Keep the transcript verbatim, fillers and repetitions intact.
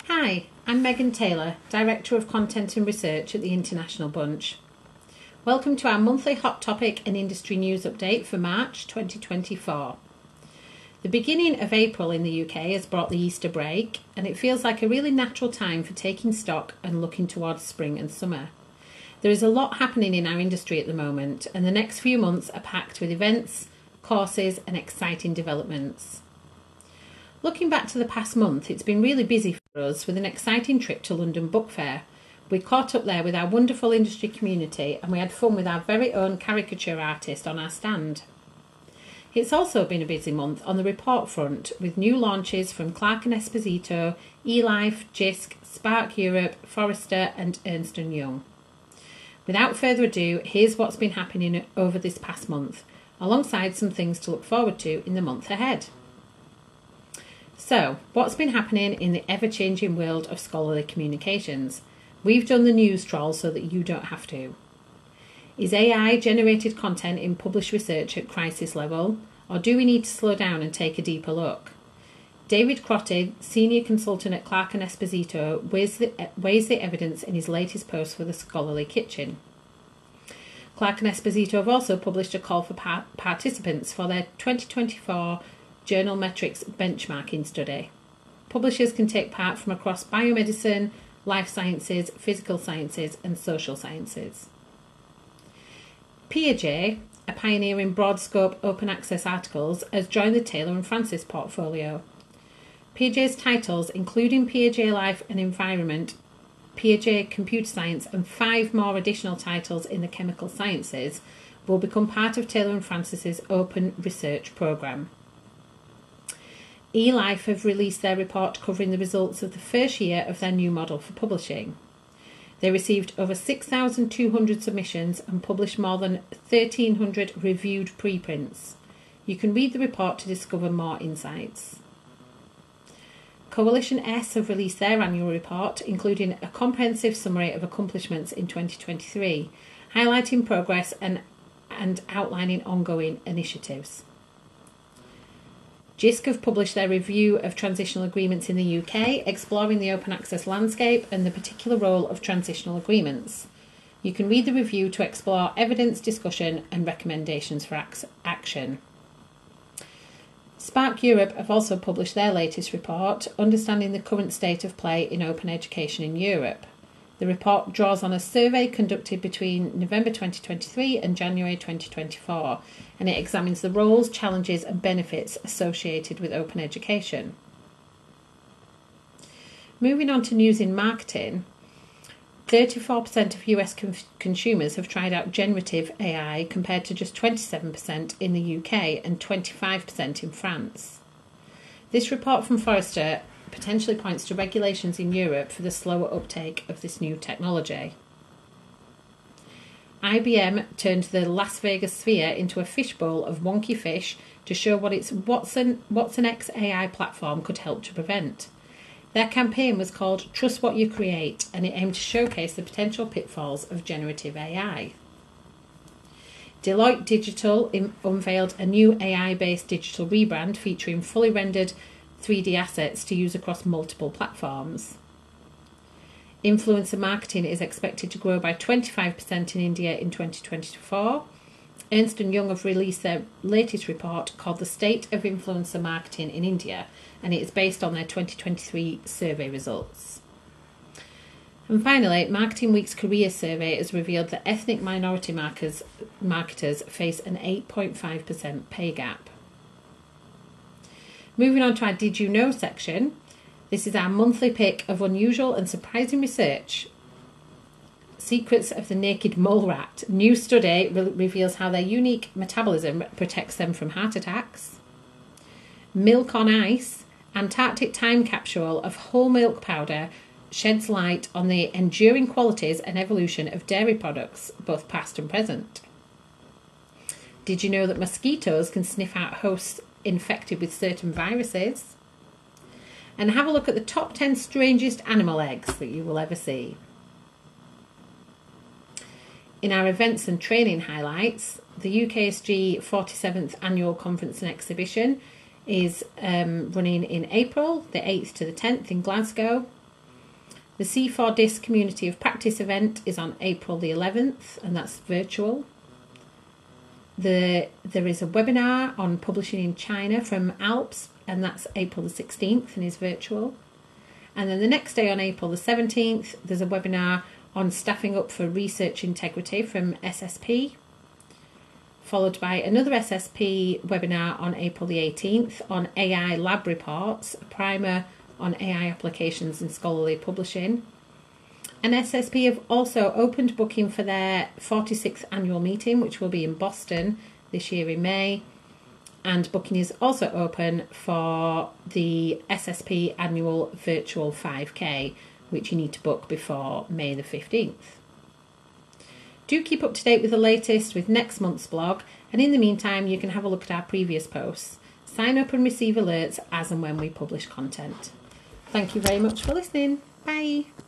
Hi, I'm Megan Taylor, Director of Content and Research at the International Bunch. Welcome to our monthly Hot Topic and Industry News Update for March twenty twenty-four. The beginning of April in the U K has brought the Easter break, and it feels like a really natural time for taking stock and looking towards spring and summer. There is a lot happening in our industry at the moment, and the next few months are packed with events, courses and exciting developments. Looking back to the past month, it's been really busy for us with an exciting trip to London Book Fair. We caught up there with our wonderful industry community and we had fun with our very own caricature artist on our stand. It's also been a busy month on the report front with new launches from Clark and Esposito, eLife, Jisc, Spark Europe, Forrester and Ernst and Young. Without further ado, here's what's been happening over this past month, alongside some things to look forward to in the month ahead. So, what's been happening in the ever-changing world of scholarly communications? We've done the news trawl so that you don't have to. Is A I-generated content in published research at crisis level, or do we need to slow down and take a deeper look? David Crotty, Senior Consultant at Clark and Esposito, weighs the, weighs the evidence in his latest post for the Scholarly Kitchen. Clark and Esposito have also published a call for par- participants for their twenty twenty-four Journal Metrics benchmarking study. Publishers can take part from across biomedicine, life sciences, physical sciences and social sciences. Piaget, a pioneer in broad scope open access articles, has joined the Taylor and Francis portfolio. Piaget's titles, including Piaget Life and Environment, Piaget Computer Science and five more additional titles in the chemical sciences, will become part of Taylor and Francis's open research programme. eLife have released their report covering the results of the first year of their new model for publishing. They received over six thousand two hundred submissions and published more than thirteen hundred reviewed preprints. You can read the report to discover more insights. Coalition S have released their annual report, including a comprehensive summary of accomplishments in twenty twenty-three, highlighting progress and, and outlining ongoing initiatives. Jisc have published their review of transitional agreements in the U K, exploring the open access landscape and the particular role of transitional agreements. You can read the review to explore evidence, discussion and recommendations for action. Spark Europe have also published their latest report, Understanding the Current State of Play in Open Education in Europe. The report draws on a survey conducted between November twenty twenty-three and January twenty twenty-four, and it examines the roles, challenges and benefits associated with open education. Moving on to news in marketing, thirty-four percent of U S con- consumers have tried out generative A I compared to just twenty-seven percent in the U K and twenty-five percent in France. This report from Forrester potentially points to regulations in Europe for the slower uptake of this new technology. I B M turned the Las Vegas Sphere into a fishbowl of wonky fish to show what its Watson, Watson X A I platform could help to prevent. Their campaign was called Trust What You Create, and it aimed to showcase the potential pitfalls of generative A I. Deloitte Digital unveiled a new A I-based digital rebrand featuring fully rendered three D assets to use across multiple platforms. Influencer marketing is expected to grow by twenty-five percent in India in twenty twenty-four. Ernst and Young have released their latest report called The State of Influencer Marketing in India, and it is based on their twenty twenty-three survey results. And finally, Marketing Week's career survey has revealed that ethnic minority marketers, marketers face an eight point five percent pay gap. Moving on to our Did You Know section, this is our monthly pick of unusual and surprising research. Secrets of the naked mole rat. New study re- reveals how their unique metabolism protects them from heart attacks. Milk on ice. Antarctic time capsule of whole milk powder sheds light on the enduring qualities and evolution of dairy products, both past and present. Did you know that mosquitoes can sniff out hosts infected with certain viruses? And have a look at the top ten strangest animal eggs that you will ever see. In our events and training highlights, the U K S G forty-seventh Annual Conference and Exhibition is um, running in April, the eighth to the tenth in Glasgow. The C four D I S Community of Practice event is on April the eleventh, and that's virtual. The, there is a webinar on publishing in China from Alps, and that's April the sixteenth and is virtual. And then the next day on April the seventeenth, there's a webinar on staffing up for research integrity from S S P, followed by another S S P webinar on April the eighteenth on A I lab reports, a primer on A I applications in scholarly publishing. And S S P have also opened booking for their forty-sixth annual meeting, which will be in Boston this year in May. And booking is also open for the S S P annual virtual five K, which you need to book before May the fifteenth. Do keep up to date with the latest with next month's blog, and in the meantime you can have a look at our previous posts. Sign up and receive alerts as and when we publish content. Thank you very much for listening. Bye.